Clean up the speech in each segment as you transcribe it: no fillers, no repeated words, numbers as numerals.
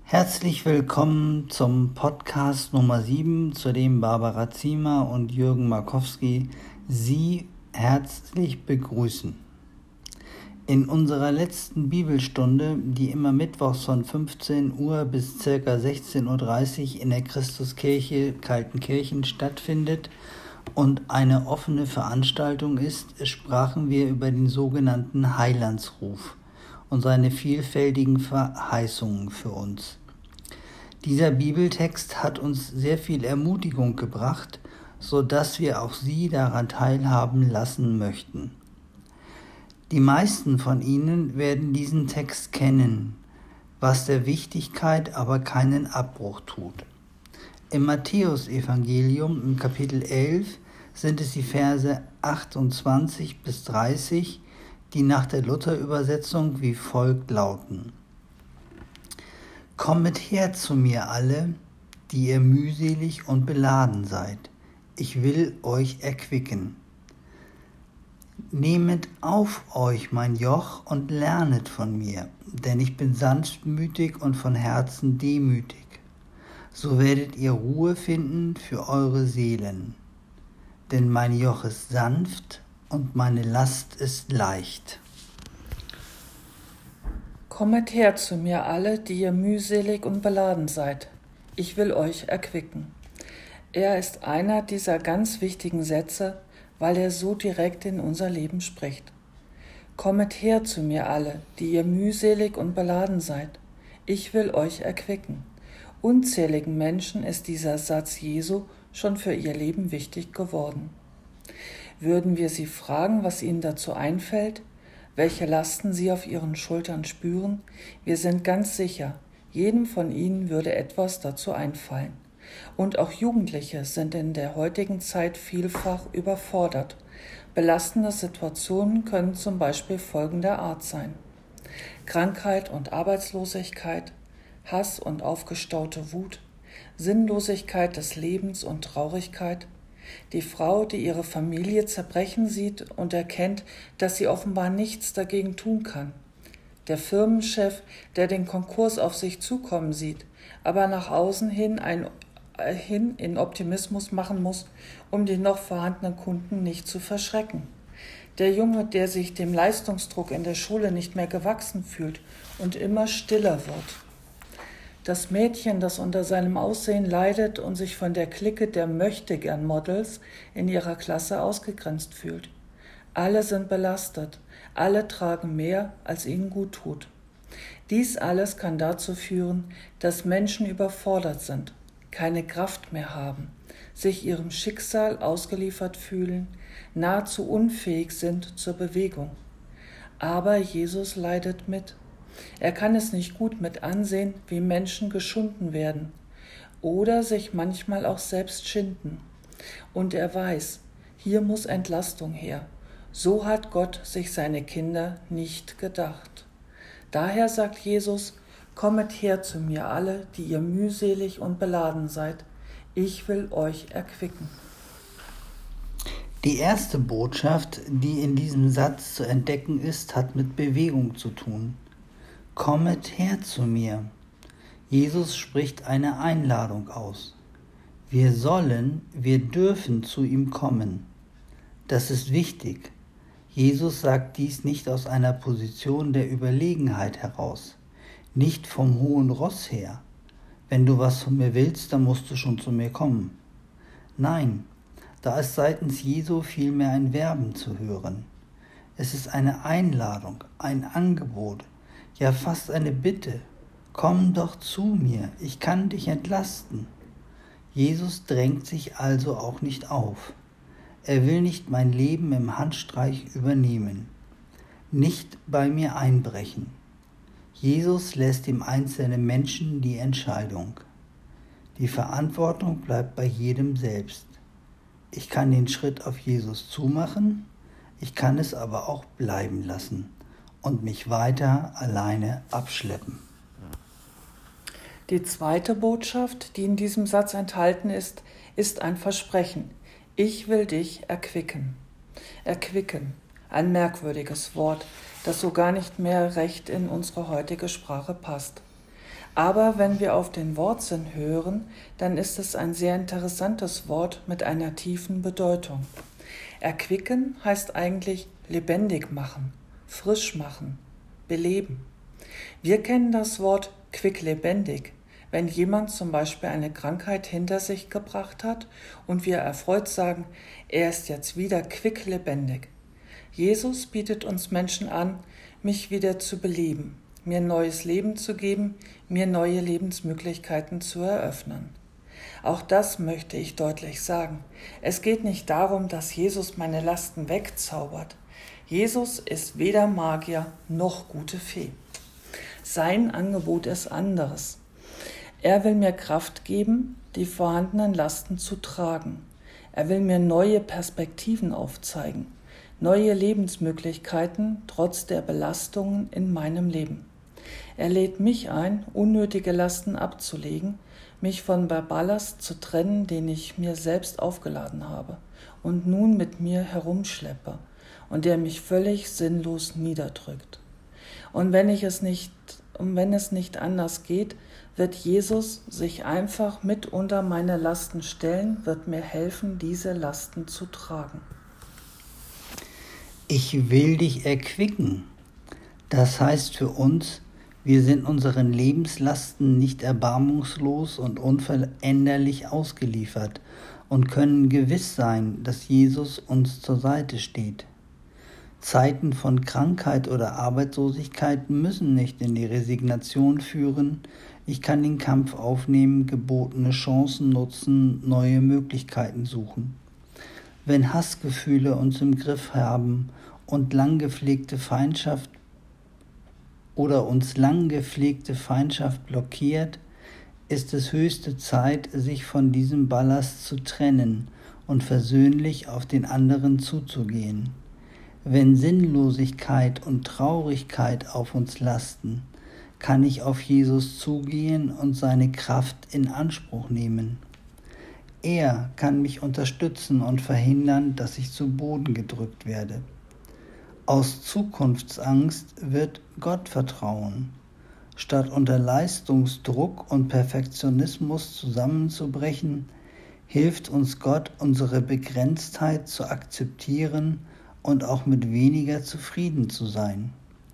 Herzlich willkommen zum Podcast Nummer 7, zu dem Barbara Ziemer und Jürgen Markowski Sie herzlich begrüßen. In unserer letzten Bibelstunde, die immer mittwochs von 15 Uhr bis ca. 16.30 Uhr in der Christuskirche Kaltenkirchen stattfindet und eine offene Veranstaltung ist, sprachen wir über den sogenannten Heilandsruf und seine vielfältigen Verheißungen für uns. Dieser Bibeltext hat uns sehr viel Ermutigung gebracht, sodass wir auch Sie daran teilhaben lassen möchten. Die meisten von Ihnen werden diesen Text kennen, was der Wichtigkeit aber keinen Abbruch tut. Im Matthäusevangelium im Kapitel 11 sind es die Verse 28 bis 30, die nach der Luther-Übersetzung wie folgt lauten: Kommet her zu mir alle, die ihr mühselig und beladen seid, ich will euch erquicken. Nehmet auf euch mein Joch und lernet von mir, denn ich bin sanftmütig und von Herzen demütig. So werdet ihr Ruhe finden für eure Seelen. Denn mein Joch ist sanft und meine Last ist leicht. Kommet her zu mir alle, die ihr mühselig und beladen seid. Ich will euch erquicken. Er ist einer dieser ganz wichtigen Sätze, weil er so direkt in unser Leben spricht. Kommet her zu mir alle, die ihr mühselig und beladen seid. Ich will euch erquicken. Unzähligen Menschen ist dieser Satz Jesu schon für ihr Leben wichtig geworden. Würden wir sie fragen, was ihnen dazu einfällt, welche Lasten sie auf ihren Schultern spüren, wir sind ganz sicher, jedem von ihnen würde etwas dazu einfallen. Und auch Jugendliche sind in der heutigen Zeit vielfach überfordert. Belastende Situationen können zum Beispiel folgender Art sein: Krankheit und Arbeitslosigkeit, Hass und aufgestaute Wut, Sinnlosigkeit des Lebens und Traurigkeit, die Frau, die ihre Familie zerbrechen sieht und erkennt, dass sie offenbar nichts dagegen tun kann, der Firmenchef, der den Konkurs auf sich zukommen sieht, aber nach außen hin in Optimismus machen muss, um die noch vorhandenen Kunden nicht zu verschrecken. Der Junge, der sich dem Leistungsdruck in der Schule nicht mehr gewachsen fühlt und immer stiller wird. Das Mädchen, das unter seinem Aussehen leidet und sich von der Clique der Möchtegern-Models in ihrer Klasse ausgegrenzt fühlt. Alle sind belastet, alle tragen mehr, als ihnen gut tut. Dies alles kann dazu führen, dass Menschen überfordert sind, keine Kraft mehr haben, sich ihrem Schicksal ausgeliefert fühlen, nahezu unfähig sind zur Bewegung. Aber Jesus leidet mit. Er kann es nicht gut mit ansehen, wie Menschen geschunden werden oder sich manchmal auch selbst schinden. Und er weiß, hier muss Entlastung her. So hat Gott sich seine Kinder nicht gedacht. Daher sagt Jesus: Kommet her zu mir alle, die ihr mühselig und beladen seid. Ich will euch erquicken. Die erste Botschaft, die in diesem Satz zu entdecken ist, hat mit Bewegung zu tun. Kommet her zu mir. Jesus spricht eine Einladung aus. Wir dürfen zu ihm kommen. Das ist wichtig. Jesus sagt dies nicht aus einer Position der Überlegenheit heraus, nicht vom hohen Ross her. Wenn du was von mir willst, dann musst du schon zu mir kommen. Nein, da ist seitens Jesu vielmehr ein Werben zu hören. Es ist eine Einladung, ein Angebot, ja fast eine Bitte. Komm doch zu mir, ich kann dich entlasten. Jesus drängt sich also auch nicht auf. Er will nicht mein Leben im Handstreich übernehmen, nicht bei mir einbrechen. Jesus lässt dem einzelnen Menschen die Entscheidung. Die Verantwortung bleibt bei jedem selbst. Ich kann den Schritt auf Jesus zumachen, ich kann es aber auch bleiben lassen und mich weiter alleine abschleppen. Die zweite Botschaft, die in diesem Satz enthalten ist ein Versprechen. Ich will dich erquicken. Erquicken, ein merkwürdiges Wort, das so gar nicht mehr recht in unsere heutige Sprache passt. Aber wenn wir auf den Wortsinn hören, dann ist es ein sehr interessantes Wort mit einer tiefen Bedeutung. Erquicken heißt eigentlich lebendig machen, frisch machen, beleben. Wir kennen das Wort quicklebendig, wenn jemand zum Beispiel eine Krankheit hinter sich gebracht hat und wir erfreut sagen, er ist jetzt wieder quicklebendig. Jesus bietet uns Menschen an, mich wieder zu beleben, mir neues Leben zu geben, mir neue Lebensmöglichkeiten zu eröffnen. Auch das möchte ich deutlich sagen. Es geht nicht darum, dass Jesus meine Lasten wegzaubert. Jesus ist weder Magier noch gute Fee. Sein Angebot ist anderes. Er will mir Kraft geben, die vorhandenen Lasten zu tragen. Er will mir neue Perspektiven aufzeigen, neue Lebensmöglichkeiten trotz der Belastungen in meinem Leben. Er lädt mich ein, unnötige Lasten abzulegen, mich von Ballast zu trennen, den ich mir selbst aufgeladen habe und nun mit mir herumschleppe und der mich völlig sinnlos niederdrückt. Und wenn es nicht anders geht, wird Jesus sich einfach mit unter meine Lasten stellen, wird mir helfen, diese Lasten zu tragen. Ich will dich erquicken. Das heißt für uns, wir sind unseren Lebenslasten nicht erbarmungslos und unveränderlich ausgeliefert und können gewiss sein, dass Jesus uns zur Seite steht. Zeiten von Krankheit oder Arbeitslosigkeit müssen nicht in die Resignation führen. Ich kann den Kampf aufnehmen, gebotene Chancen nutzen, neue Möglichkeiten suchen. Wenn Hassgefühle uns im Griff haben und uns lang gepflegte Feindschaft blockiert, ist es höchste Zeit, sich von diesem Ballast zu trennen und versöhnlich auf den anderen zuzugehen. Wenn Sinnlosigkeit und Traurigkeit auf uns lasten, kann ich auf Jesus zugehen und seine Kraft in Anspruch nehmen. Er kann mich unterstützen und verhindern, dass ich zu Boden gedrückt werde. Aus Zukunftsangst wird Gott vertrauen. Statt unter Leistungsdruck und Perfektionismus zusammenzubrechen, hilft uns Gott, unsere Begrenztheit zu akzeptieren und auch mit weniger zufrieden zu sein.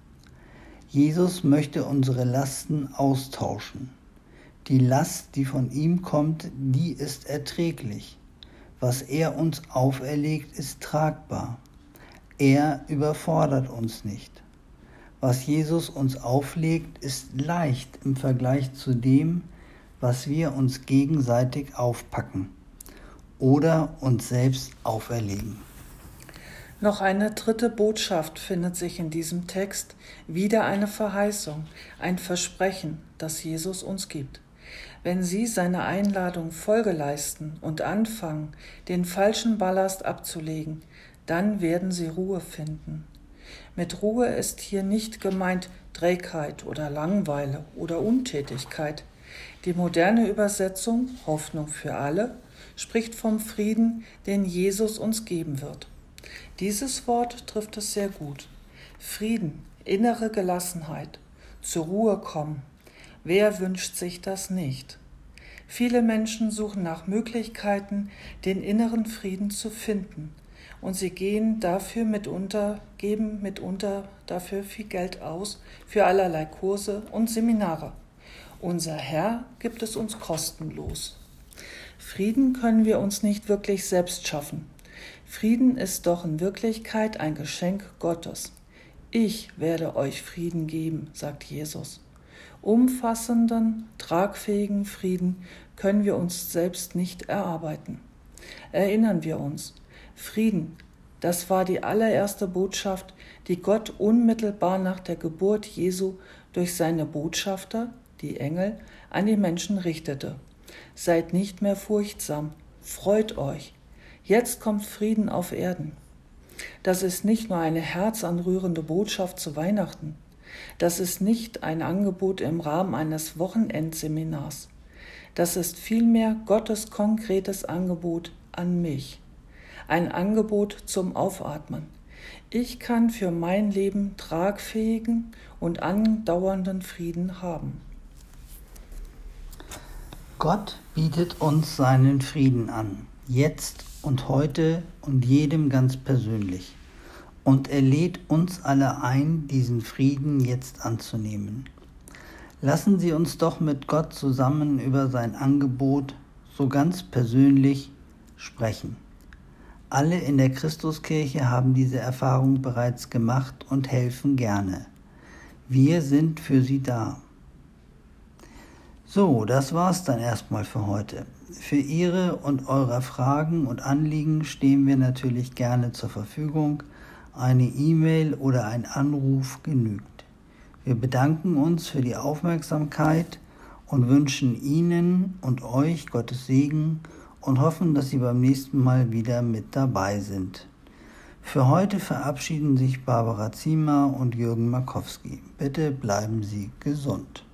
Jesus möchte unsere Lasten austauschen. Die Last, die von ihm kommt, die ist erträglich. Was er uns auferlegt, ist tragbar. Er überfordert uns nicht. Was Jesus uns auflegt, ist leicht im Vergleich zu dem, was wir uns gegenseitig aufpacken oder uns selbst auferlegen. Noch eine dritte Botschaft findet sich in diesem Text, wieder eine Verheißung, ein Versprechen, das Jesus uns gibt. Wenn Sie seiner Einladung Folge leisten und anfangen, den falschen Ballast abzulegen, dann werden Sie Ruhe finden. Mit Ruhe ist hier nicht gemeint Trägheit oder Langeweile oder Untätigkeit. Die moderne Übersetzung, Hoffnung für alle, spricht vom Frieden, den Jesus uns geben wird. Dieses Wort trifft es sehr gut. Frieden, innere Gelassenheit, zur Ruhe kommen. Wer wünscht sich das nicht? Viele Menschen suchen nach Möglichkeiten, den inneren Frieden zu finden. Und sie geben mitunter dafür viel Geld aus, für allerlei Kurse und Seminare. Unser Herr gibt es uns kostenlos. Frieden können wir uns nicht wirklich selbst schaffen. Frieden ist doch in Wirklichkeit ein Geschenk Gottes. Ich werde euch Frieden geben, sagt Jesus. Umfassenden, tragfähigen Frieden können wir uns selbst nicht erarbeiten. Erinnern wir uns, Frieden, das war die allererste Botschaft, die Gott unmittelbar nach der Geburt Jesu durch seine Botschafter, die Engel, an die Menschen richtete. Seid nicht mehr furchtsam, freut euch. Jetzt kommt Frieden auf Erden. Das ist nicht nur eine herzanrührende Botschaft zu Weihnachten. Das ist nicht ein Angebot im Rahmen eines Wochenendseminars. Das ist vielmehr Gottes konkretes Angebot an mich. Ein Angebot zum Aufatmen. Ich kann für mein Leben tragfähigen und andauernden Frieden haben. Gott bietet uns seinen Frieden an, jetzt und heute und jedem ganz persönlich. Und er lädt uns alle ein, diesen Frieden jetzt anzunehmen. Lassen Sie uns doch mit Gott zusammen über sein Angebot so ganz persönlich sprechen. Alle in der Christuskirche haben diese Erfahrung bereits gemacht und helfen gerne. Wir sind für Sie da. So, das war's dann erstmal für heute. Für Ihre und eure Fragen und Anliegen stehen wir natürlich gerne zur Verfügung. Eine E-Mail oder ein Anruf genügt. Wir bedanken uns für die Aufmerksamkeit und wünschen Ihnen und euch Gottes Segen und hoffen, dass Sie beim nächsten Mal wieder mit dabei sind. Für heute verabschieden sich Barbara Ziemer und Jürgen Markowski. Bitte bleiben Sie gesund.